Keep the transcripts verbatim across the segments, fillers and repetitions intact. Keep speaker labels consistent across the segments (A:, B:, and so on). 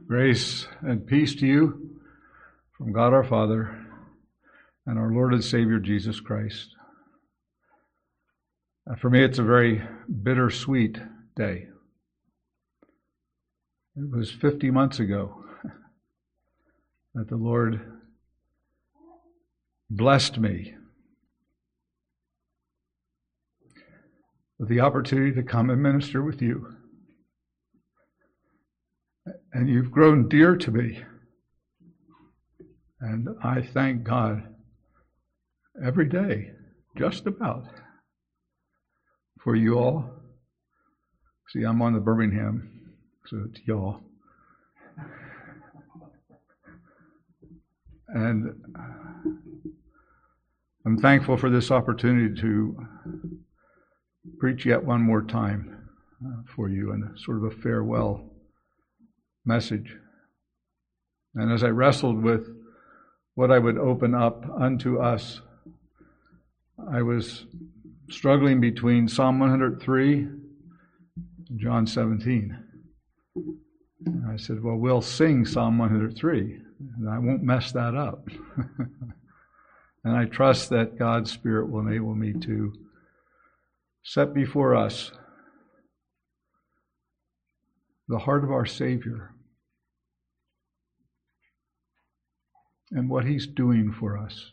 A: Grace and peace to you from God our Father and our Lord and Savior Jesus Christ. Uh, for me, it's a very bittersweet day. It was fifty months ago that the Lord blessed me with the opportunity to come and minister with you. And you've grown dear to me. And I thank God every day, just about, for you all. See, I'm on the Birmingham, so it's y'all. And I'm thankful for this opportunity to preach yet one more time uh, for you in a sort of a farewell message. And as I wrestled with what I would open up unto us, I was struggling between Psalm one hundred three and John seventeen. And I said, well, we'll sing Psalm one hundred three, and I won't mess that up. And I trust that God's Spirit will enable me to set before us the heart of our Savior and what He's doing for us,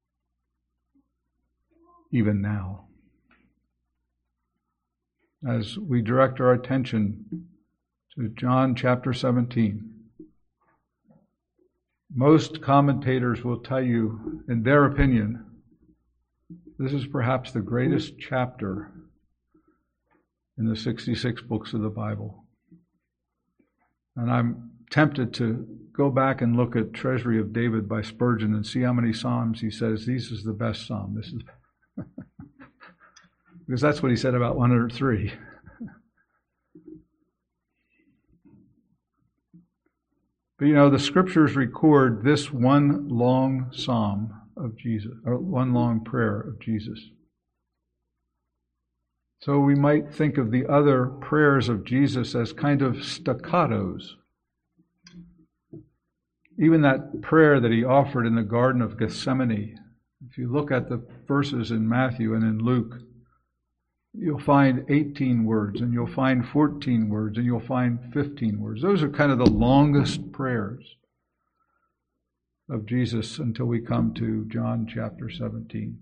A: even now. As we direct our attention to John chapter seventeen, most commentators will tell you, in their opinion, this is perhaps the greatest chapter in the sixty-six books of the Bible. And I'm tempted to go back and look at Treasury of David by Spurgeon and see how many Psalms he says, this is the best Psalm. This is because that's what he said about one hundred three. But you know, the Scriptures record this one long Psalm of Jesus, or one long prayer of Jesus. So we might think of the other prayers of Jesus as kind of staccatos. Even that prayer that he offered in the Garden of Gethsemane, if you look at the verses in Matthew and in Luke, you'll find eighteen words, and you'll find fourteen words, and you'll find fifteen words. Those are kind of the longest prayers of Jesus until we come to John chapter seventeen.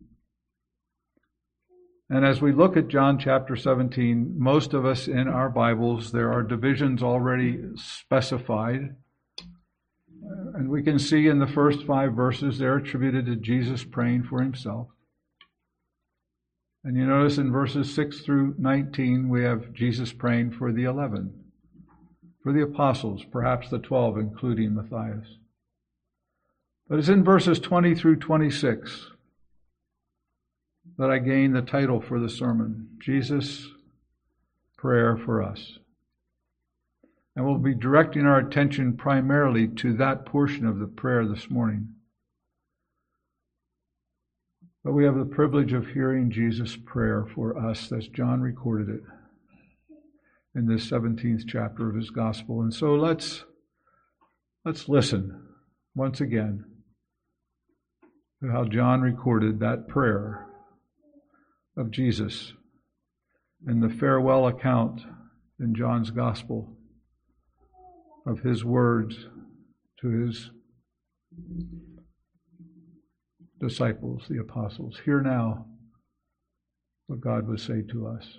A: And as we look at John chapter seventeen, most of us in our Bibles, there are divisions already specified. And we can see in the first five verses, they're attributed to Jesus praying for himself. And you notice in verses six through nineteen, we have Jesus praying for the eleven, for the apostles, perhaps the twelve, including Matthias. But it's in verses twenty through twenty-six that I gain the title for the sermon, Jesus' Prayer for Us. And we'll be directing our attention primarily to that portion of the prayer this morning. But we have the privilege of hearing Jesus' prayer for us as John recorded it in this seventeenth chapter of his gospel. And so let's, let's listen once again to how John recorded that prayer of Jesus in the farewell account in John's gospel of his words to his disciples, the apostles. Hear now what God would say to us.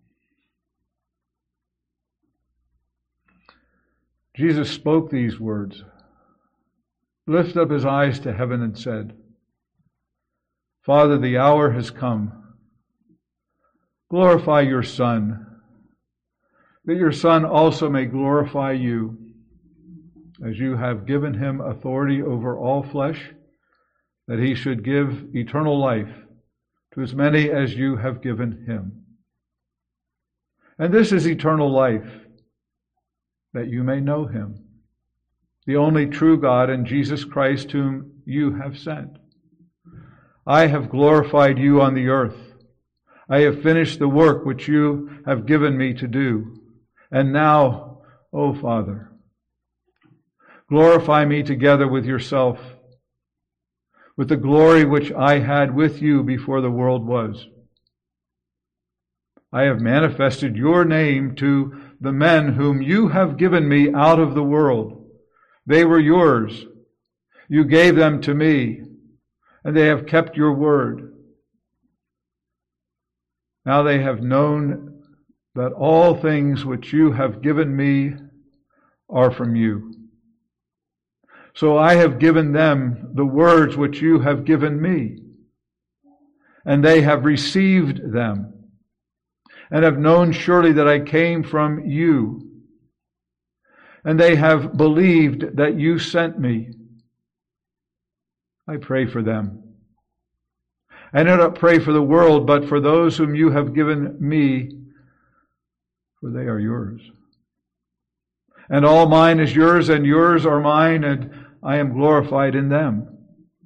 A: Jesus spoke these words, lifted up his eyes to heaven and said, Father, the hour has come. Glorify your Son, that your Son also may glorify you, as you have given him authority over all flesh, that he should give eternal life to as many as you have given him. And this is eternal life, that you may know him, the only true God, and Jesus Christ whom you have sent. I have glorified you on the earth. I have finished the work which you have given me to do. And now, O Father, Glorify me together with yourself, with the glory which I had with you before the world was. I have manifested your name to the men whom you have given me out of the world. They were yours. You gave them to me, and they have kept your word. Now they have known that all things which you have given me are from you. So I have given them the words which you have given me, and they have received them, and have known surely that I came from you, and they have believed that you sent me. I pray for them. I do not pray for the world, but for those whom you have given me, for they are yours. And all mine is yours, and yours are mine, and I am glorified in them.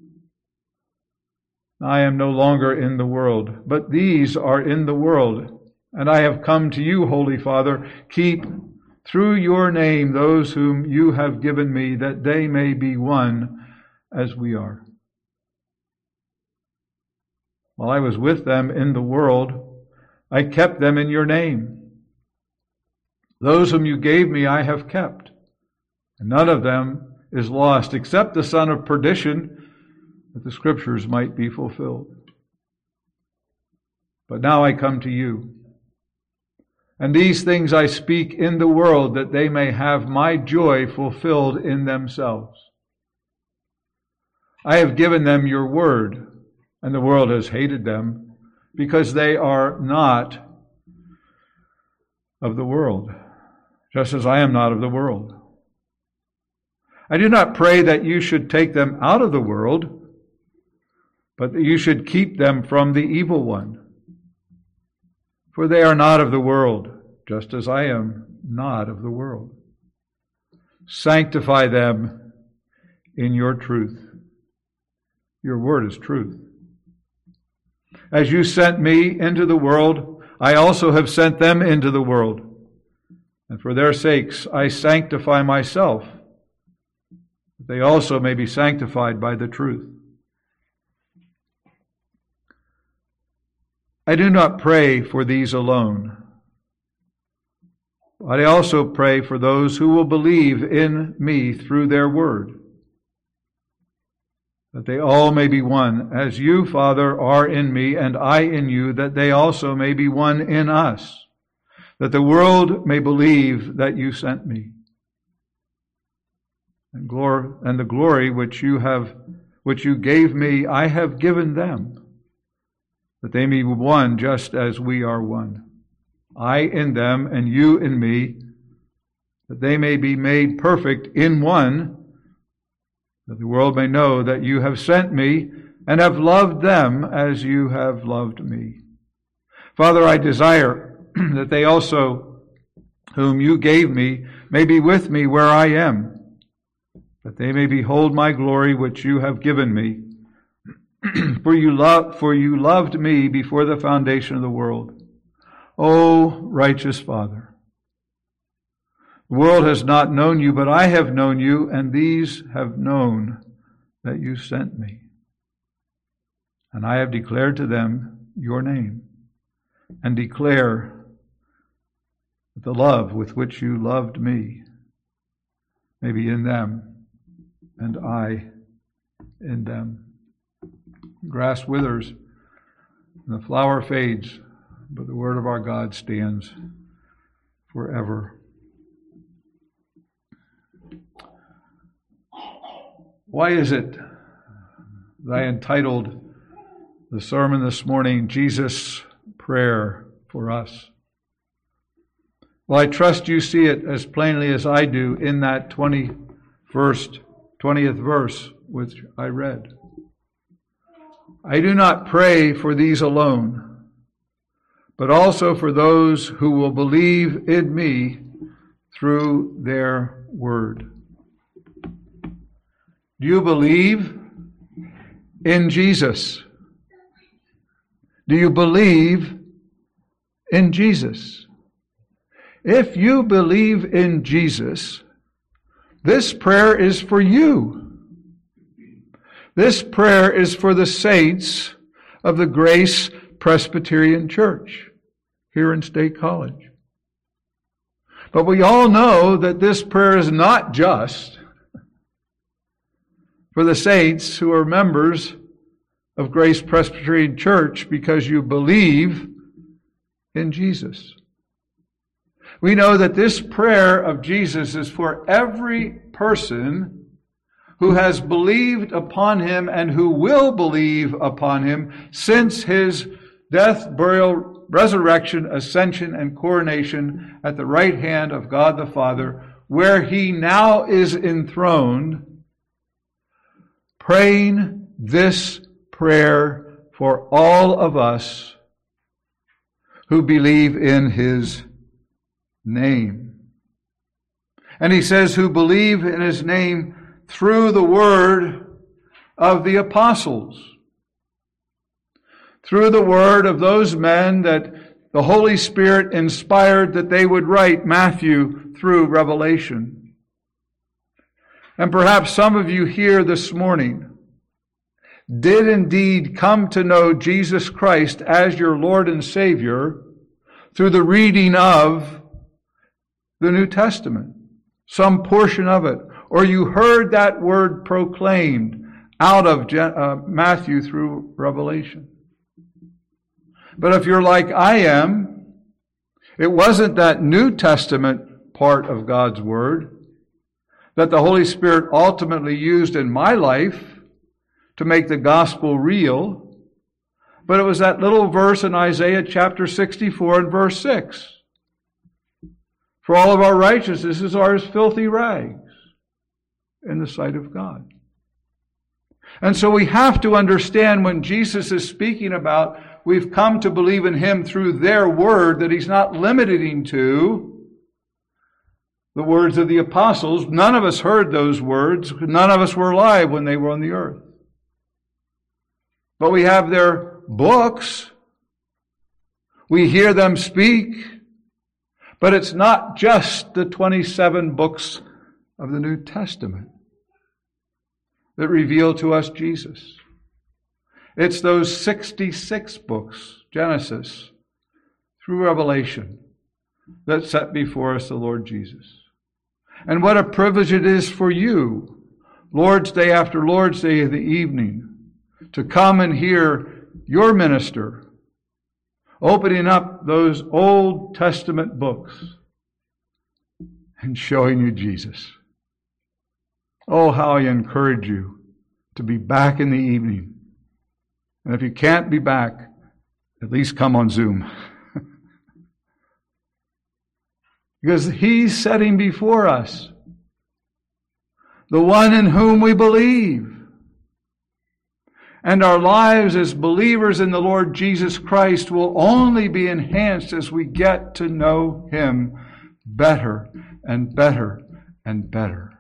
A: I am no longer in the world, but these are in the world, and I have come to you, Holy Father. Keep through your name those whom you have given me, that they may be one as we are. While I was with them in the world, I kept them in your name. Those whom you gave me I have kept, and none of them is lost, except the son of perdition, that the scriptures might be fulfilled. But now I come to you, and these things I speak in the world, that they may have my joy fulfilled in themselves. I have given them your word, and the world has hated them, because they are not of the world, just as I am not of the world. I do not pray that you should take them out of the world, but that you should keep them from the evil one. For they are not of the world, just as I am not of the world. Sanctify them in your truth. Your word is truth. As you sent me into the world, I also have sent them into the world. And for their sakes I sanctify myself, that they also may be sanctified by the truth. I do not pray for these alone, but I also pray for those who will believe in me through their word, that they all may be one, as you, Father, are in me and I in you, that they also may be one in us, that the world may believe that you sent me. And glory and the glory which you have which you gave me, I have given them, that they may be one just as we are one. I in them and you in me, that they may be made perfect in one, that the world may know that you have sent me and have loved them as you have loved me. Father, I desire that they also, whom you gave me, may be with me where I am, that they may behold my glory which you have given me. For you love, for you loved me before the foundation of the world. O righteous Father, the world has not known you, but I have known you, and these have known that you sent me. And I have declared to them your name, and declare that the love with which you loved me may be in them, and I in them. Grass withers, and the flower fades, but the word of our God stands forever. Why is it that I entitled the sermon this morning, Jesus' Prayer for Us? Well, I trust you see it as plainly as I do in that twenty-first, twentieth verse which I read. I do not pray for these alone, but also for those who will believe in me through their word. Do you believe in Jesus? Do you believe in Jesus? If you believe in Jesus, This prayer is for you. This prayer is for the saints of the Grace Presbyterian Church here in State College. But we all know that this prayer is not just for the saints who are members of Grace Presbyterian Church because you believe in Jesus. We know that this prayer of Jesus is for every person who has believed upon him and who will believe upon him since his death, burial, resurrection, ascension, and coronation at the right hand of God the Father, where he now is enthroned, praying this prayer for all of us who believe in his name. And he says, who believe in his name through the word of the apostles, through the word of those men that the Holy Spirit inspired that they would write Matthew through Revelation. And perhaps some of you here this morning did indeed come to know Jesus Christ as your Lord and Savior through the reading of the New Testament, some portion of it, or you heard that word proclaimed out of uh, Matthew through Revelation. But if you're like I am, it wasn't that New Testament part of God's Word that the Holy Spirit ultimately used in my life to make the gospel real, but it was that little verse in Isaiah chapter sixty-four and verse six. For all of our righteousnesses are as filthy rags in the sight of God. And so we have to understand when Jesus is speaking about we've come to believe in him through their word, that he's not limiting to the words of the apostles. None of us heard those words. None of us were alive when they were on the earth. But we have their books. We hear them speak. But it's not just the twenty-seven books of the New Testament that reveal to us Jesus. It's those sixty-six books, Genesis through Revelation, that set before us the Lord Jesus. And what a privilege it is for you, Lord's Day after Lord's Day in the evening, to come and hear your minister opening up those Old Testament books and showing you Jesus. Oh, how I encourage you to be back in the evening. And if you can't be back, at least come on Zoom. Because he's setting before us the one in whom we believe. And our lives as believers in the Lord Jesus Christ will only be enhanced as we get to know him better and better and better.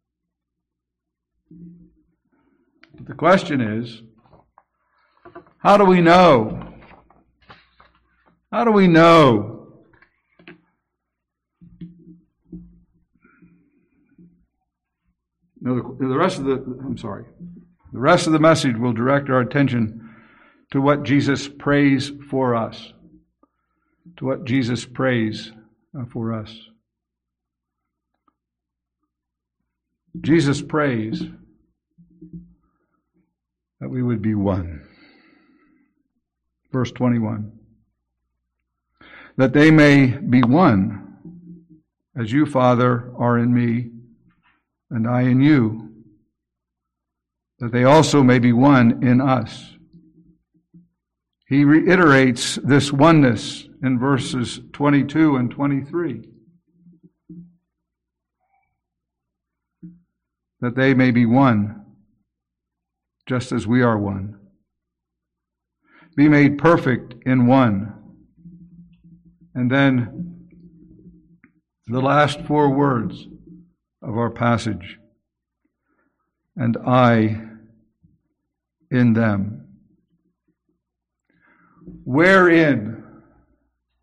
A: But the question is, how do we know? How do we know? No, the, the rest of the, I'm sorry. The rest of the message will direct our attention to what Jesus prays for us. To what Jesus prays for us. Jesus prays that we would be one. Verse twenty-one. That they may be one, as you, Father, are in me, and I in you, that they also may be one in us. He reiterates this oneness in verses twenty-two and twenty-three. That they may be one, just as we are one. Be made perfect in one. And then the last four words of our passage. And I in them. Wherein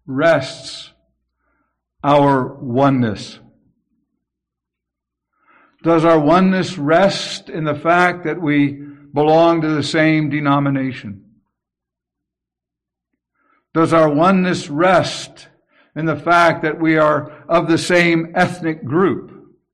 A: rests our oneness? Does our oneness rest in the fact that we belong to the same denomination? Does our oneness rest in the fact that we are of the same ethnic group?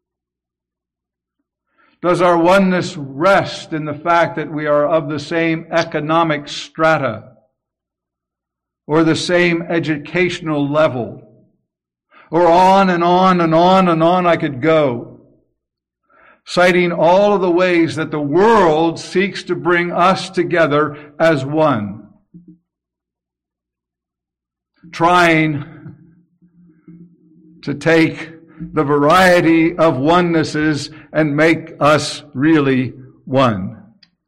A: Does our oneness rest in the fact that we are of the same economic strata or the same educational level? Or on and on and on and on I could go, citing all of the ways that the world seeks to bring us together as one, trying to take the variety of onenesses and make us really one.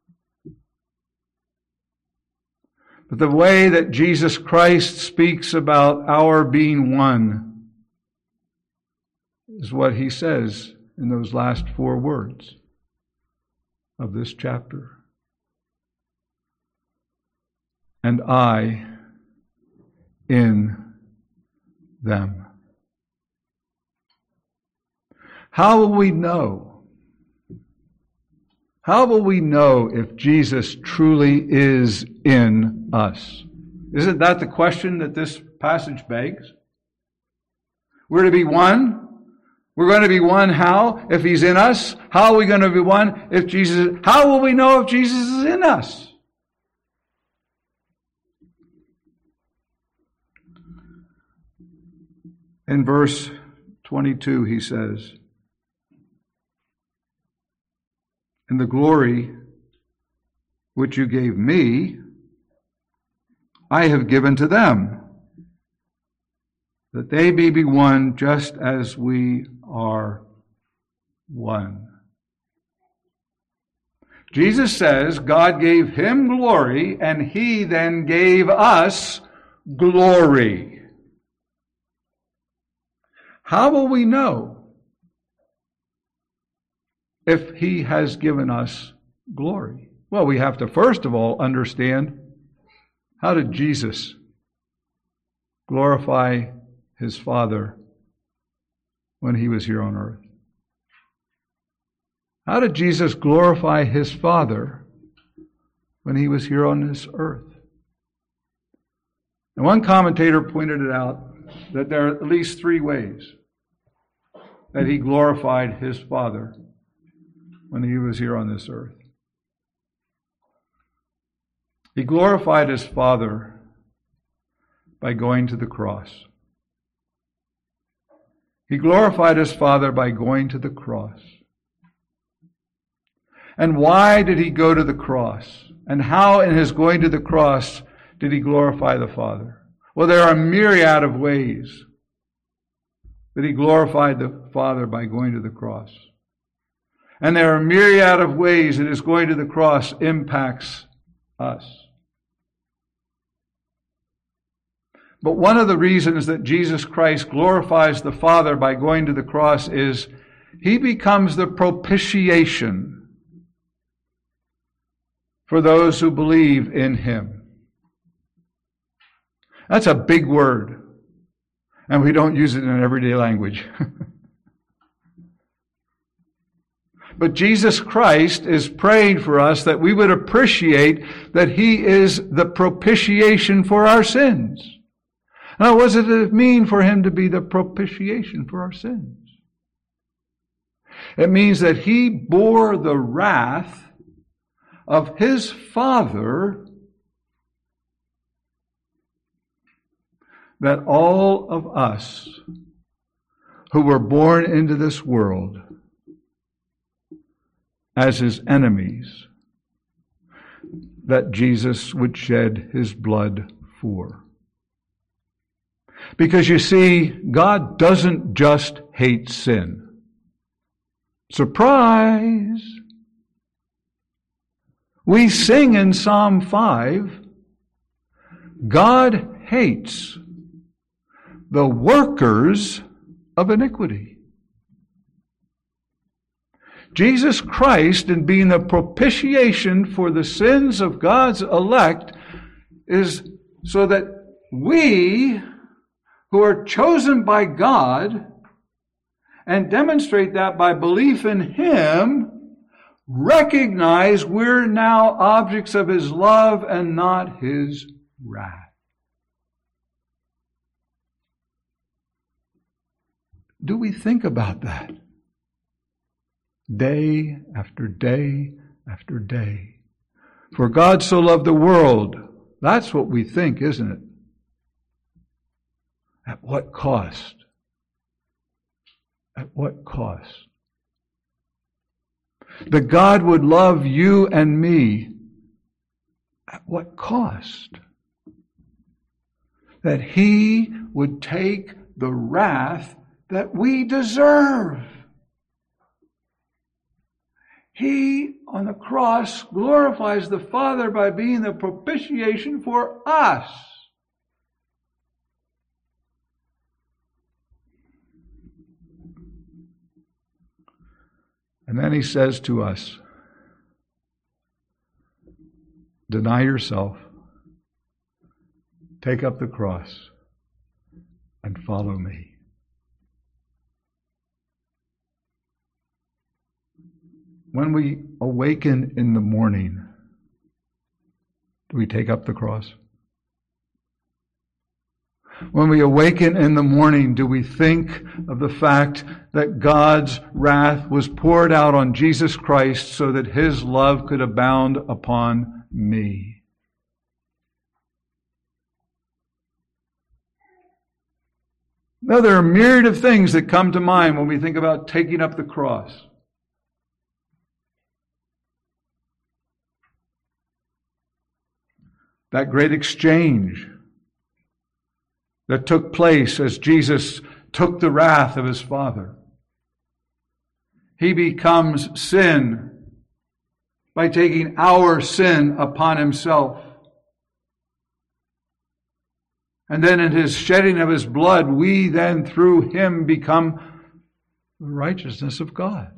A: But the way that Jesus Christ speaks about our being one is what he says in those last four words of this chapter. And I in them. How will we know? How will we know if Jesus truly is in us? Isn't that the question that this passage begs? We're to be one. We're going to be one how? If he's in us. How are we going to be one if Jesus... How will we know if Jesus is in us? In verse twenty-two, he says, "And the glory which you gave me, I have given to them, that they may be one just as we are one." Jesus says God gave him glory, and he then gave us glory. How will we know if he has given us glory? Well, we have to first of all understand, how did Jesus glorify his Father when he was here on earth? How did Jesus glorify his Father when he was here on this earth? And one commentator pointed it out that there are at least three ways that he glorified his Father when he was here on this earth. He glorified his Father by going to the cross. He glorified his Father by going to the cross. And why did he go to the cross? And how in his going to the cross did he glorify the Father? Well, there are a myriad of ways that he glorified the Father by going to the cross. And there are a myriad of ways that his going to the cross impacts us. But one of the reasons that Jesus Christ glorifies the Father by going to the cross is he becomes the propitiation for those who believe in him. That's a big word. And we don't use it in everyday language. But Jesus Christ is praying for us that we would appreciate that he is the propitiation for our sins. Now, what does it mean for him to be the propitiation for our sins? It means that he bore the wrath of his Father that all of us who were born into this world as his enemies, that Jesus would shed his blood for. Because you see, God doesn't just hate sin. Surprise! We sing in Psalm five, God hates the workers of iniquity. Jesus Christ, in being the propitiation for the sins of God's elect, is so that we, who are chosen by God and demonstrate that by belief in Him, recognize we're now objects of His love and not His wrath. Do we think about that? Day after day after day. For God so loved the world. That's what we think, isn't it? At what cost? At what cost? That God would love you and me. At what cost? That He would take the wrath that we deserve. He, on the cross, glorifies the Father by being the propitiation for us. And then He says to us, deny yourself, take up the cross, and follow me. When we awaken in the morning, do we take up the cross? When we awaken in the morning, do we think of the fact that God's wrath was poured out on Jesus Christ so that His love could abound upon me? Now, there are a myriad of things that come to mind when we think about taking up the cross. That great exchange that took place as Jesus took the wrath of His Father. He becomes sin by taking our sin upon Himself. And then in His shedding of His blood, we then through Him become the righteousness of God.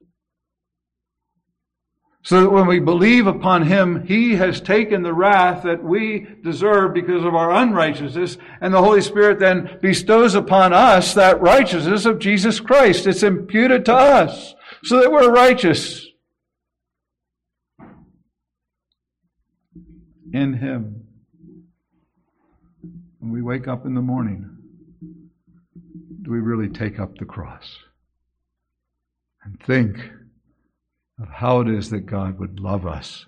A: So that when we believe upon Him, He has taken the wrath that we deserve because of our unrighteousness, and the Holy Spirit then bestows upon us that righteousness of Jesus Christ. It's imputed to us so that we're righteous in Him. When we wake up in the morning, do we really take up the cross and think of how it is that God would love us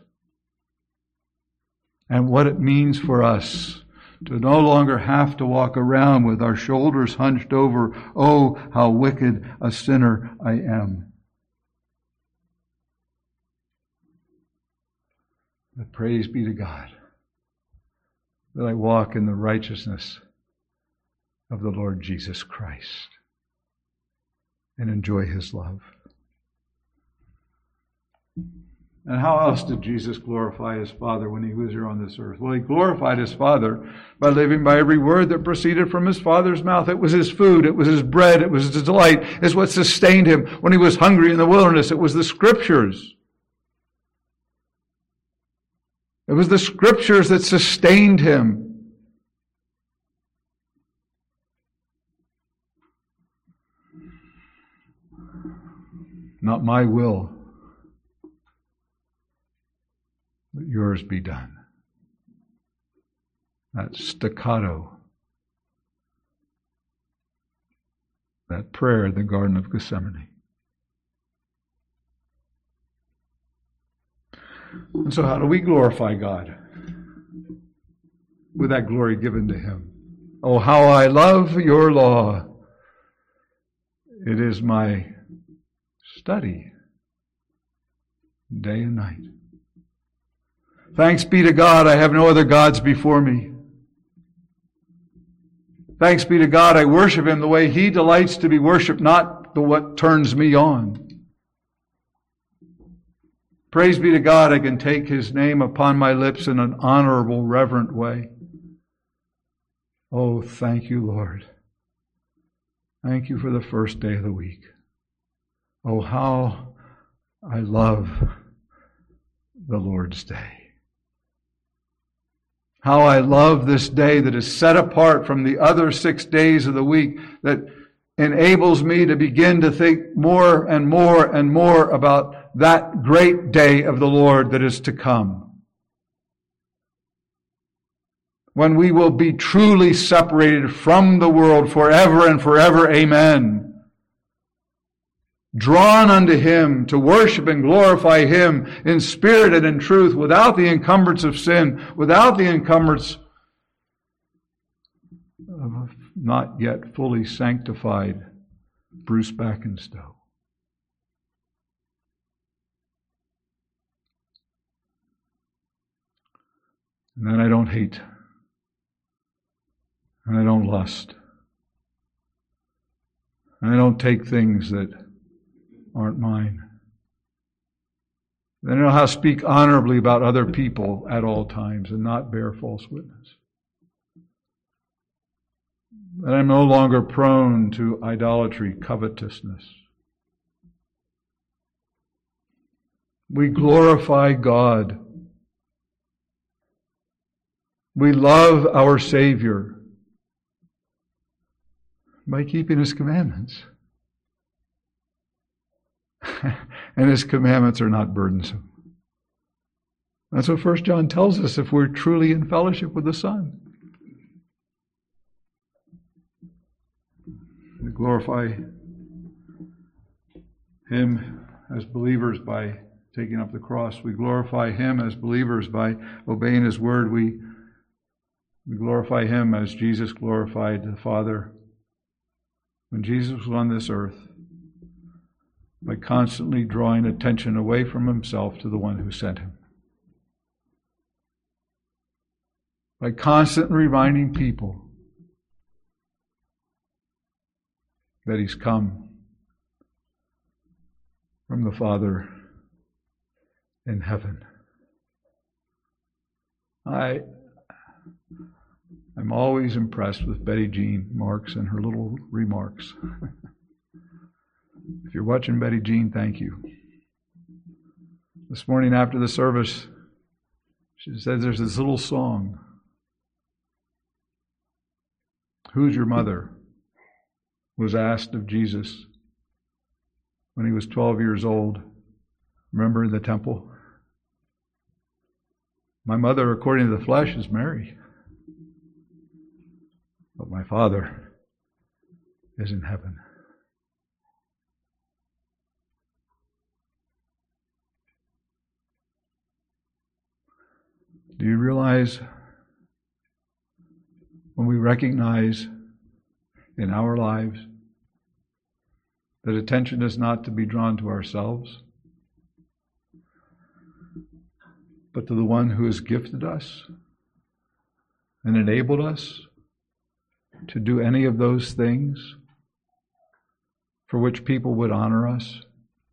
A: and what it means for us to no longer have to walk around with our shoulders hunched over, oh, how wicked a sinner I am. But praise be to God that I walk in the righteousness of the Lord Jesus Christ and enjoy His love. And how else did Jesus glorify His Father when He was here on this earth? Well, He glorified His Father by living by every word that proceeded from His Father's mouth. It was His food. It was His bread. It was His delight. It's what sustained Him when He was hungry in the wilderness. It was the Scriptures. It was the Scriptures that sustained Him. Not my will, but yours be done. That staccato, that prayer in the Garden of Gethsemane. And so how do we glorify God? With that glory given to Him. Oh, how I love your law. It is my study day and night. Thanks be to God, I have no other gods before me. Thanks be to God, I worship Him the way He delights to be worshipped, not the what turns me on. Praise be to God, I can take His name upon my lips in an honorable, reverent way. Oh, thank you, Lord. Thank you for the first day of the week. Oh, how I love the Lord's Day. How I love this day that is set apart from the other six days of the week, that enables me to begin to think more and more and more about that great day of the Lord that is to come, when we will be truly separated from the world forever and forever. Amen. Drawn unto Him to worship and glorify Him in spirit and in truth, without the encumbrance of sin, without the encumbrance of a not yet fully sanctified Bruce Backenstow. And then I don't hate. And I don't lust. And I don't take things that aren't mine. Then I know how to speak honorably about other people at all times and not bear false witness. That I'm no longer prone to idolatry, covetousness. We glorify God. We love our Savior by keeping His commandments. And His commandments are not burdensome. That's what First John tells us if we're truly in fellowship with the Son. We glorify Him as believers by taking up the cross. We glorify Him as believers by obeying His word. We, we glorify Him as Jesus glorified the Father when Jesus was on this earth, by constantly drawing attention away from Himself to the one who sent Him. By constantly reminding people that He's come from the Father in heaven. I, I'm always impressed with Betty Jean Marks and her little remarks. If you're watching Betty Jean, thank you. This morning after the service, she said there's this little song. Who's your mother? Was asked of Jesus when He was twelve years old. Remember in the temple? My mother, according to the flesh, is Mary. But my Father is in heaven. Do you realize when we recognize in our lives that attention is not to be drawn to ourselves, but to the one who has gifted us and enabled us to do any of those things for which people would honor us?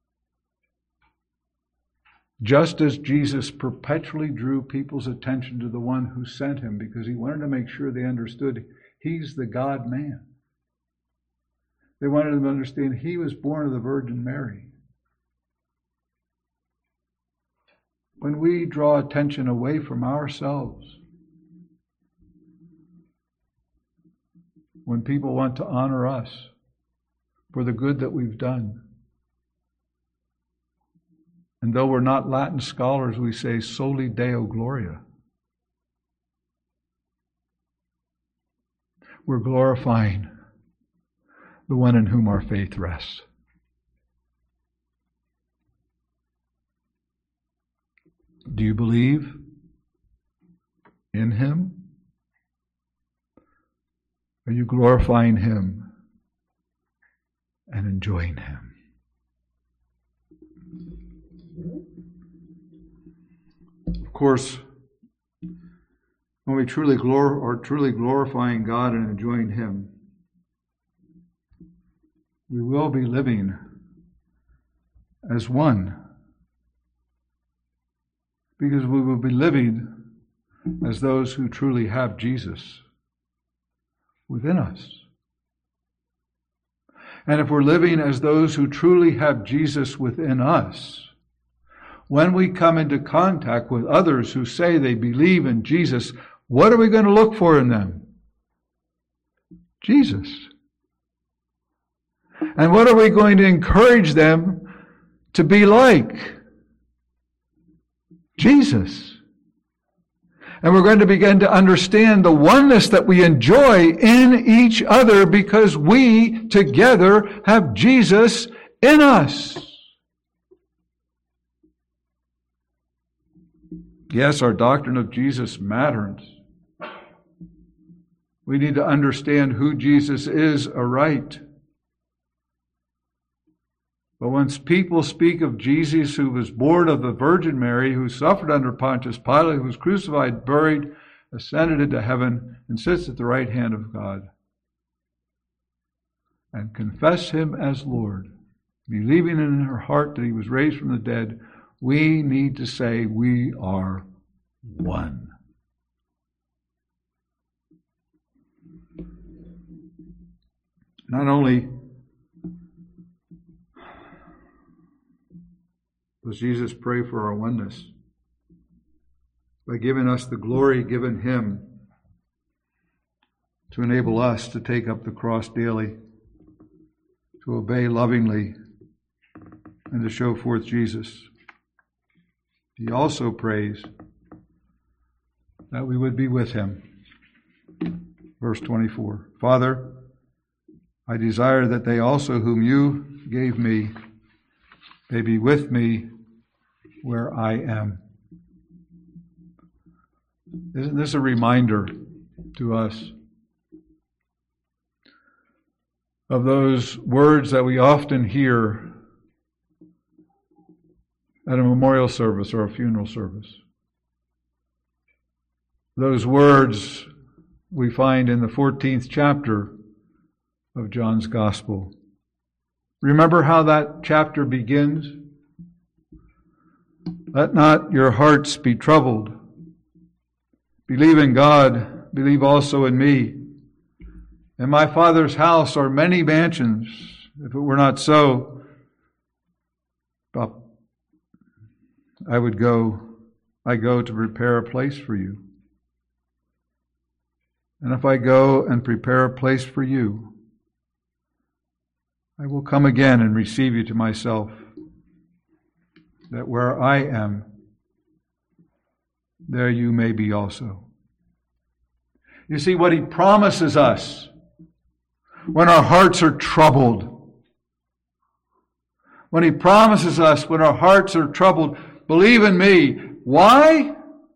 A: Just as Jesus perpetually drew people's attention to the one who sent Him because He wanted to make sure they understood He's the God-man. They wanted them to understand He was born of the Virgin Mary. When we draw attention away from ourselves, when people want to honor us for the good that we've done, and though we're not Latin scholars, we say soli Deo Gloria. We're glorifying the one in whom our faith rests. Do you believe in Him? Are you glorifying Him and enjoying Him? Of course, when we truly glor- are truly glorifying God and enjoying Him, we will be living as one, because we will be living as those who truly have Jesus within us. And if we're living as those who truly have Jesus within us, when we come into contact with others who say they believe in Jesus, what are we going to look for in them? Jesus. And what are we going to encourage them to be like? Jesus. And we're going to begin to understand the oneness that we enjoy in each other because we together have Jesus in us. Yes, our doctrine of Jesus matters. We need to understand who Jesus is aright. But when people speak of Jesus, who was born of the Virgin Mary, who suffered under Pontius Pilate, who was crucified, buried, ascended into heaven, and sits at the right hand of God, and confess Him as Lord, believing in her heart that He was raised from the dead, we need to say we are one. Not only does Jesus pray for our oneness by giving us the glory given Him to enable us to take up the cross daily, to obey lovingly, and to show forth Jesus. He also prays that we would be with Him. Verse twenty-four, Father, I desire that they also whom you gave me may be with me where I am. Isn't this a reminder to us of those words that we often hear at a memorial service or a funeral service? Those words we find in the fourteenth chapter of John's Gospel. Remember how that chapter begins? Let not your hearts be troubled. Believe in God, believe also in me. In my Father's house are many mansions. If it were not so, I would go, I go to prepare a place for you. And if I go and prepare a place for you, I will come again and receive you to myself, that where I am, there you may be also. You see, what He promises us when our hearts are troubled, when He promises us when our hearts are troubled, believe in me. Why?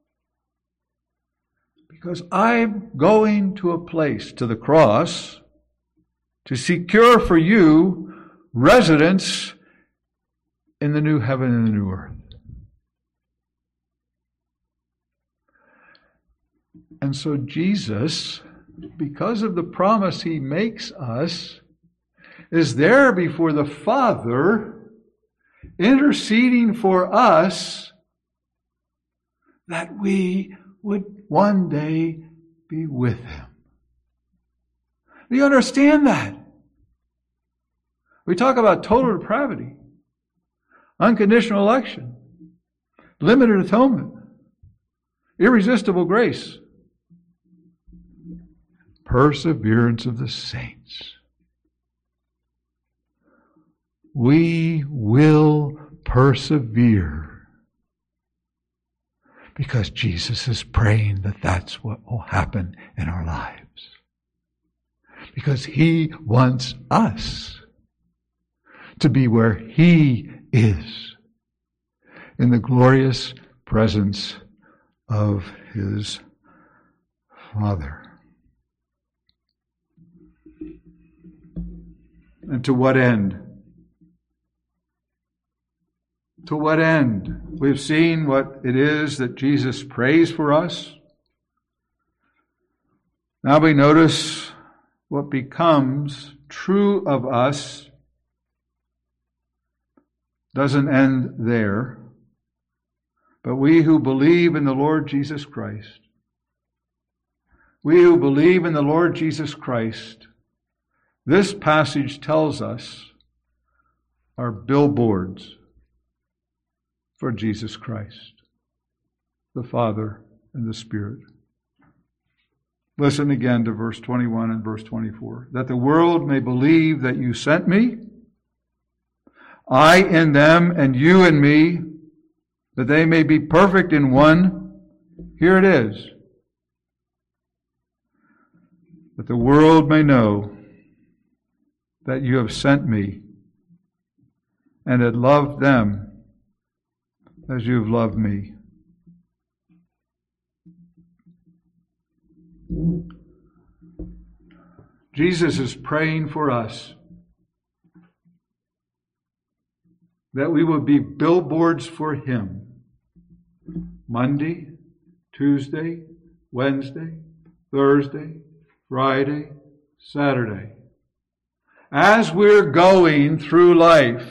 A: Because I'm going to a place, to the cross, to secure for you residence in the new heaven and the new earth. And so Jesus, because of the promise He makes us, is there before the Father, interceding for us that we would one day be with Him. Do you understand that? We talk about total depravity, unconditional election, limited atonement, irresistible grace, perseverance of the saints. We will persevere because Jesus is praying that that's what will happen in our lives. Because He wants us to be where He is, in the glorious presence of His Father. And to what end? To what end? We've seen what it is that Jesus prays for us. Now we notice what becomes true of us doesn't end there. But we who believe in the Lord Jesus Christ, we who believe in the Lord Jesus Christ, this passage tells us are billboards for Jesus Christ, the Father and the Spirit. Listen again to verse twenty-one and verse twenty-four. That the world may believe that you sent me, I in them and you in me, that they may be perfect in one. Here it is. That the world may know that you have sent me and had loved them as you have loved me. Jesus is praying for us that we would be billboards for Him. Monday, Tuesday, Wednesday, Thursday, Friday, Saturday. As we're going through life,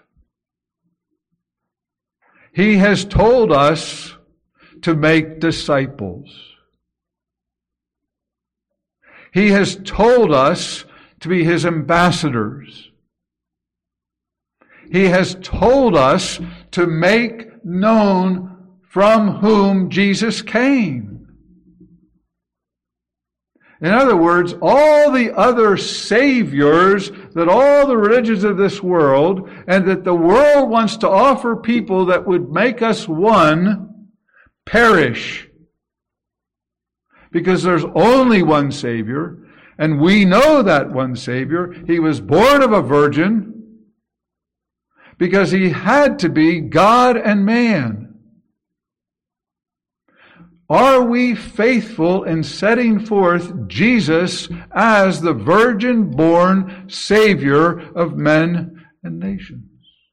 A: He has told us to make disciples. He has told us to be His ambassadors. He has told us to make known from whom Jesus came. In other words, all the other saviors that all the religions of this world and that the world wants to offer people that would make us one perish. Because there's only one Savior, and we know that one Savior. He was born of a virgin because He had to be God and man. Are we faithful in setting forth Jesus as the virgin-born Savior of men and nations?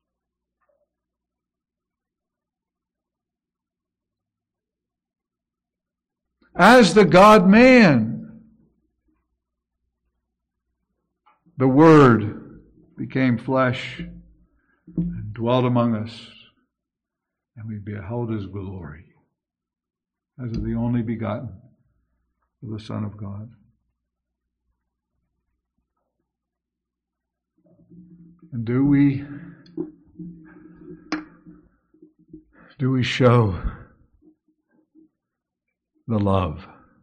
A: As the God-man, the Word became flesh and dwelt among us, and we beheld His glory as of the only begotten of the Son of God. And do we, do we show the love?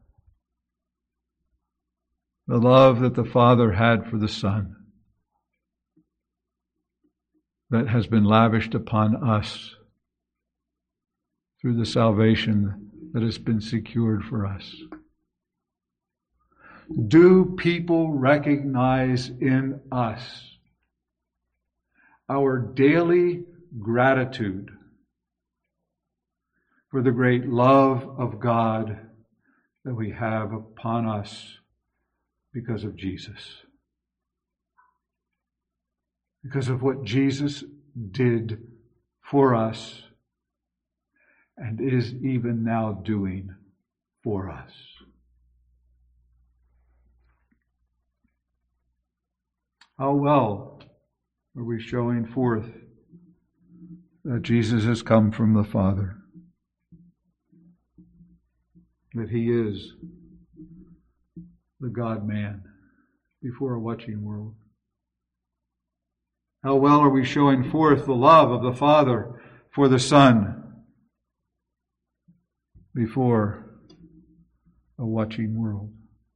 A: The love that the Father had for the Son, that has been lavished upon us through the salvation that has been secured for us. Do people recognize in us our daily gratitude for the great love of God that we have upon us because of Jesus? Because of what Jesus did for us and is even now doing for us. How well are we showing forth that Jesus has come from the Father? That He is the God-man before a watching world? How well are we showing forth the love of the Father for the Son before a watching world?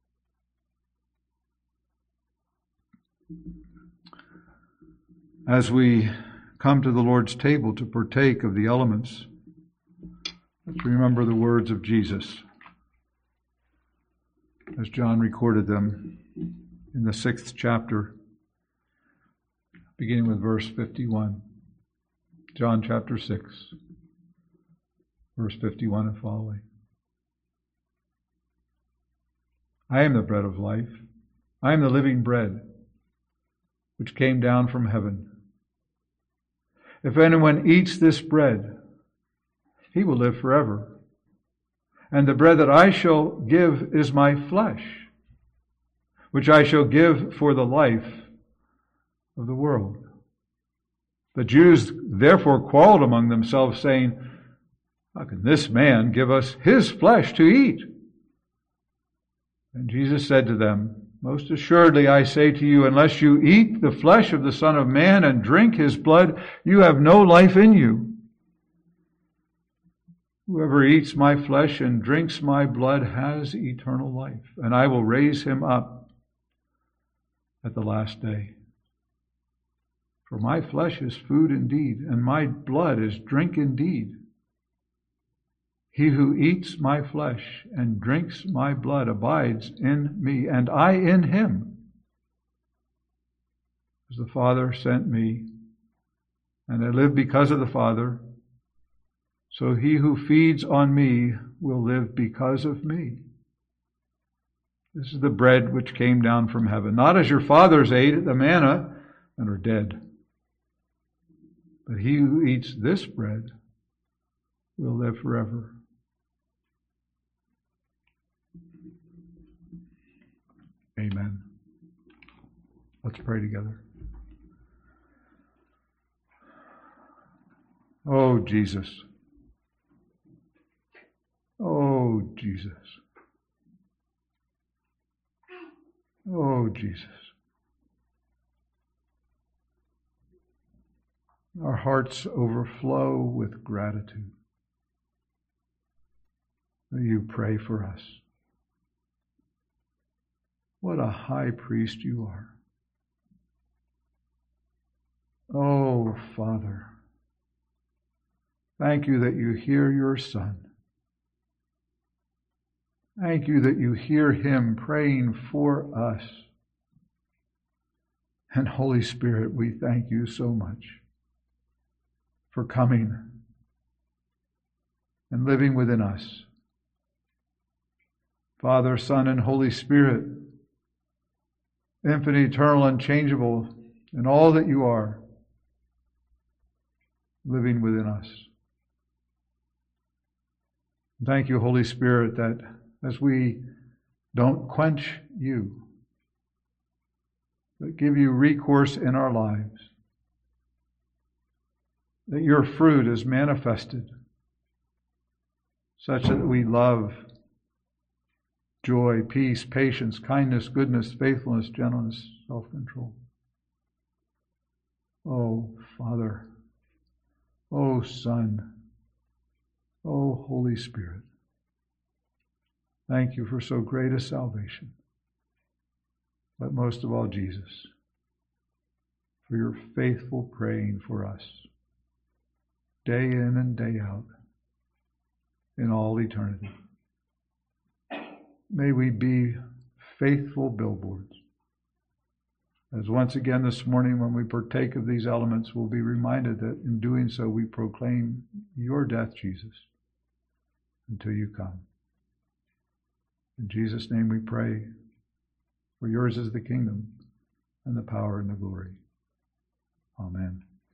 A: As we come to the Lord's table to partake of the elements, let's remember the words of Jesus as John recorded them in the sixth chapter, beginning with verse fifty-one. John chapter six, verse fifty-one and following. I am the bread of life. I am the living bread which came down from heaven. If anyone eats this bread, he will live forever. And the bread that I shall give is my flesh, which I shall give for the life of the world. The Jews therefore quarreled among themselves, saying, how can this man give us his flesh to eat? And Jesus said to them, most assuredly I say to you, unless you eat the flesh of the Son of Man and drink His blood, you have no life in you. Whoever eats my flesh and drinks my blood has eternal life, and I will raise him up at the last day. For my flesh is food indeed, and my blood is drink indeed. He who eats my flesh and drinks my blood abides in me, and I in him. As the Father sent me, and I live because of the Father, so he who feeds on me will live because of me. This is the bread which came down from heaven, not as your fathers ate the manna and are dead. But he who eats this bread will live forever. Amen. Let's pray together. Oh, Jesus. Oh, Jesus. Oh, Jesus. Our hearts overflow with gratitude that you pray for us. What a high priest you are. Oh, Father, thank you that you hear your Son. Thank you that you hear him praying for us. And Holy Spirit, we thank you so much for coming and living within us. Father, Son, and Holy Spirit, infinite, eternal, unchangeable, and all that you are, living within us. Thank you, Holy Spirit, that as we don't quench you, but give you recourse in our lives, that your fruit is manifested such that we love, joy, peace, patience, kindness, goodness, faithfulness, gentleness, self-control. Oh, Father, oh, Son, oh, Holy Spirit, thank you for so great a salvation. But most of all, Jesus, for your faithful praying for us, day in and day out, in all eternity. May we be faithful billboards. As once again this morning, when we partake of these elements, we'll be reminded that in doing so, we proclaim your death, Jesus, until you come. In Jesus' name we pray, for yours is the kingdom and the power and the glory. Amen.